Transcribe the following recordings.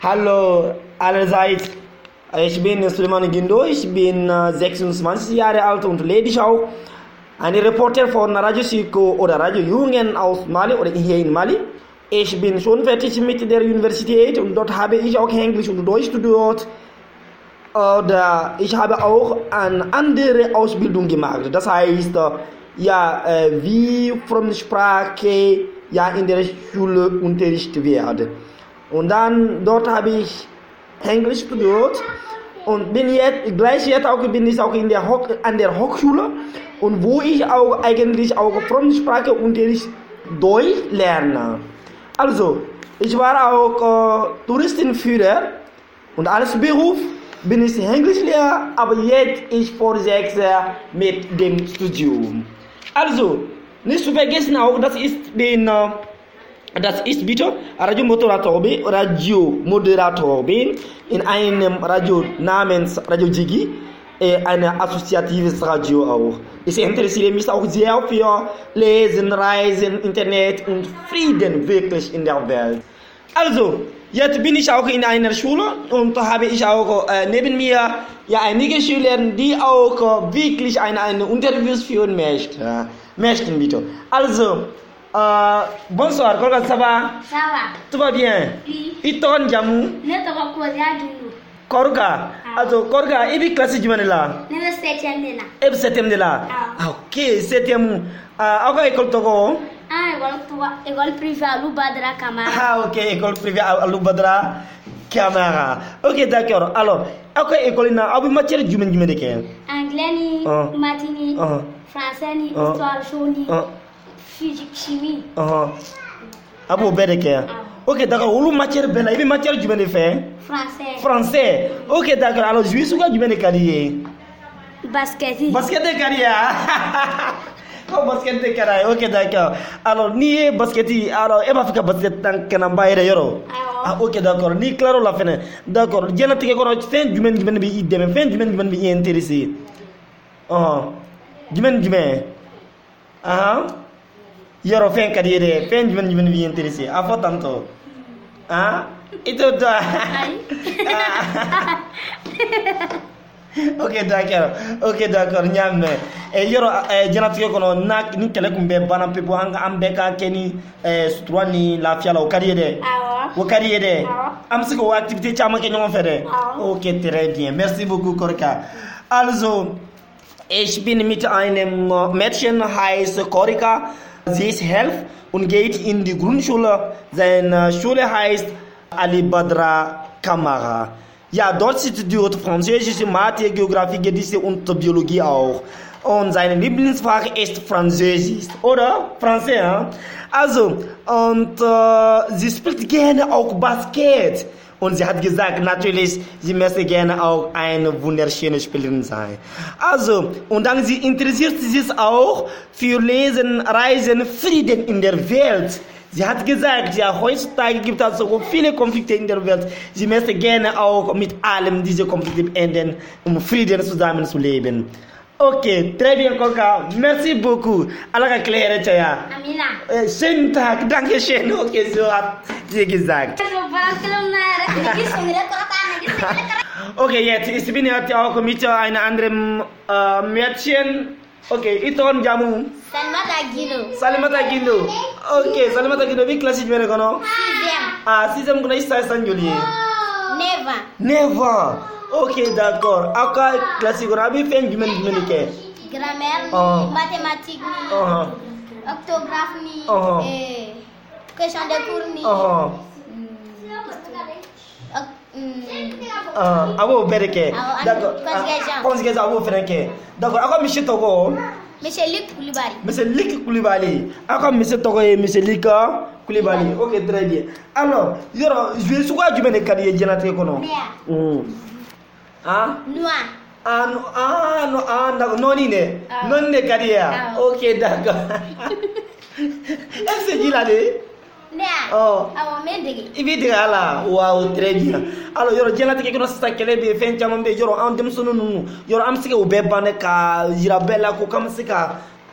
Hallo allerseits, ich bin Suleiman Gindo, ich bin 26 Jahre alt und ledig auch. Ein Reporter von Radio Siko oder Radio Jungen aus Mali oder hier in Mali. Ich bin schon fertig mit der Universität und dort habe ich auch Englisch und Deutsch studiert. Oder ich habe auch eine andere Ausbildung gemacht. Das heißt, wie Fremdsprache in der Schule unterrichtet wird. Und dann dort habe ich Englisch studiert und bin jetzt auch an der Hochschule und wo ich auch eigentlich auch Fremdspracheunterricht Deutsch lerne. Also, ich war auch Touristenführer und als Beruf bin ich Englischlehrer, aber jetzt ich fortsetze mit dem Studium. Also, nicht zu vergessen auch, das ist bitte Radiomoderator bin in einem Radio namens Radio Jigi, ein assoziatives Radio auch. Ich interessiere mich auch sehr für Lesen, Reisen, Internet und Frieden wirklich in der Welt. Also, jetzt bin ich auch in einer Schule und da habe ich auch neben mir einige Schüler, die auch wirklich eine Interviews führen möchten bitte. Also, bonsoir, comment ça va? Ça va. Tout va bien? Oui. Iton jamu? Ne te va Kodia Dungu. Korga. Also Korga, ibi classe jumane la? Ne le 7e de là. Eb 7e de la? Ok, 7e. Aka école togo? École privée à Loubadra Camara. Ok, école privée à Loubadra Camara. Ok, d'accord. Alors, aka école na abi matière jumane de ke? Anglais ni, maths ni, français ni, histoire chaud ni. Physique, chimie. Abo bedeke. Ok, d'accord. Ulu matière bella. Ibi matière du de faire? Français. Ok, d'accord. Alors, je suis quoi du de carrière? Basket de carrière. Oh, basket de carrière. Ok, d'accord. Alors, ni basket. Alors, elle va faire basket dans Kanamba et yoro. Ah, ok, d'accord. Ni claro la fin. D'accord. Diana tike kono fin du bi idem. Fin du bi intéressé. Du Yoro fen kadire fen jmen bi intéressé afo tanto ito da ok d'accord nyame yoro janatu ko nak ni tele kumbe bana pepo anga ambe ka keni sutrani la fiala o kadire o kadire am siko activité chama ke ñoo fede ok très bien merci beaucoup Korka. Also ich bin mit einem Mädchen heißt Korka. Sie ist 11 und geht in die Grundschule. Seine Schule heißt Ali Badra Camara. Ja, dort studiert Französisch, Mathe, Geografie, Geschichte und Biologie auch. Und sein Lieblingsfach ist Französisch, oder? Français, Also, und sie spielt gerne auch Basket. Und sie hat gesagt, natürlich, sie möchte gerne auch eine wunderschöne Spielerin sein. Also, und dann sie interessiert sich auch für Lesen, Reisen, Frieden in der Welt. Sie hat gesagt, heutzutage gibt es so viele Konflikte in der Welt. Sie möchte gerne auch mit allem diese Konflikte beenden, um Frieden zusammen zu leben. Ok, très bien, Korka. Merci beaucoup. Allah erklärt ja. Amina. Schönen Tag, danke schön. Okay, so hat sie gesagt. Okay, jetzt, ich bin jetzt auch mit einem anderen Mädchen. Okay, Iton Jamu. Salimata Gindo. Okay, Salimata Gindo, wie klasse ich wäre, genau? 6e. 6e, kuna isa sanjuli. Never. Ok, d'accord. Aka classe gona bi fen jumen ke? Grammaire, mathématiques, orthographe, question de cours ni. Abo bereke. D'accord. Conjugaison abo fenke. D'accord. Aka monsieur Togo. Monsieur Luc Koulibaly. Aka monsieur Togo et monsieur Luc Koulibaly. Ok, très bien. Alors, yoro, je vais soit jumen de kadi jenate kono. Noni ne carrière. Ok, d'accord. Est-ce que là Wow, très bien. Alors, yoro jenate ke kono sta kele be fen chamam be yoro am dem sunu nunu. Yoro am sike ube bane ka yira bella ko kam sika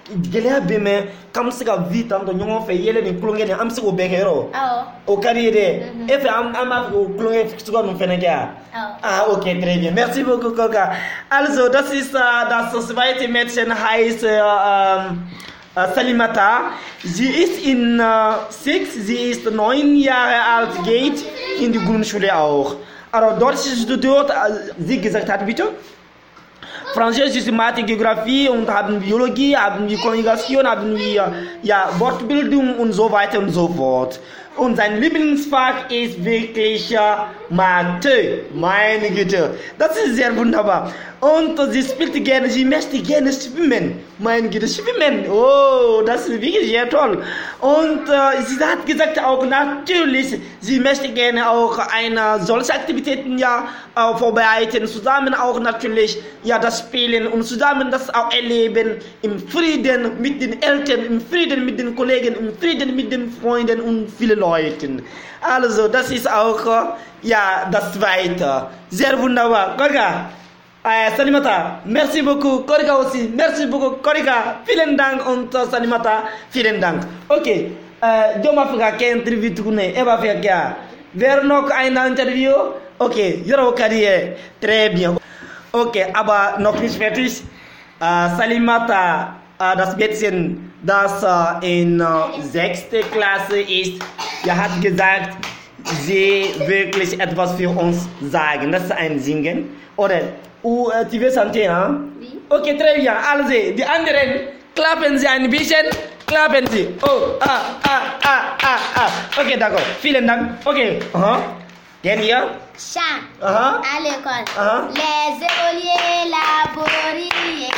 gele be me kam se ka vite am do nyongo fe yele ni klonge ni am se ko bekero o carrière e fe am ko klonge su ko no fenega okay, très bien, merci beaucoup Koka. Also das ist das zweite Mädchen heißt Salimata. Sie ist in 6, sie ist 9 Jahre alt, geht in die Grundschule auch. Also dort studiert, sie gesagt hat, bitte? Französisch, Systematik, Geografie und haben Biologie, haben wir Kommunikation, haben wir Wortbildung und so weiter und so fort. Und sein Lieblingsfach ist wirklich Mathe. Meine Güte, das ist sehr wunderbar. Und sie spielt gerne, sie möchte gerne schwimmen. Meine Güte, schwimmen. Oh, das ist wirklich sehr toll. Und sie hat gesagt auch natürlich, sie möchte gerne auch solche Aktivitäten vorbereiten. Zusammen auch natürlich das Spielen und zusammen das auch erleben im Frieden mit den Eltern, im Frieden mit den Kollegen, im Frieden mit den Freunden und vielen Leuten. Also das ist auch das Zweite. Sehr wunderbar. Korika, Salimata, merci beaucoup. Korika aussi, merci beaucoup. Korika, vielen Dank und Salimata, vielen Dank. Okay, Joma Afrika kein Interview tukune, Eva Fiakia. Wer noch ein Interview? Okay, Jero Karriere, très bien. Okay, aber noch nicht fertig. Salimata, das Mädchen, das in 6. Klasse ist, hat gesagt, sie wirklich etwas für uns sagen. Das ist ein Singen. Oder, tu veux chanter, hein? Oui. Okay, très bien. Also, die anderen, klappen Sie ein bisschen. Klappen Sie. Oh, Okay, d'accord. Vielen Dank. Okay. Gehen wir? Chant. À l'école. Les écoliers laborieux.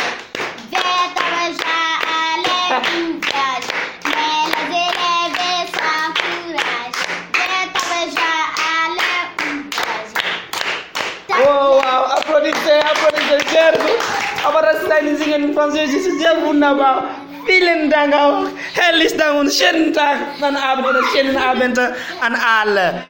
Wow, applaudissez, sehr gut. Aber das ist ein Singen in Französisch, ist sehr wunderbar. Vielen Dank auch. Herzlichen Dank und schönen Tag, schönen Abend an alle.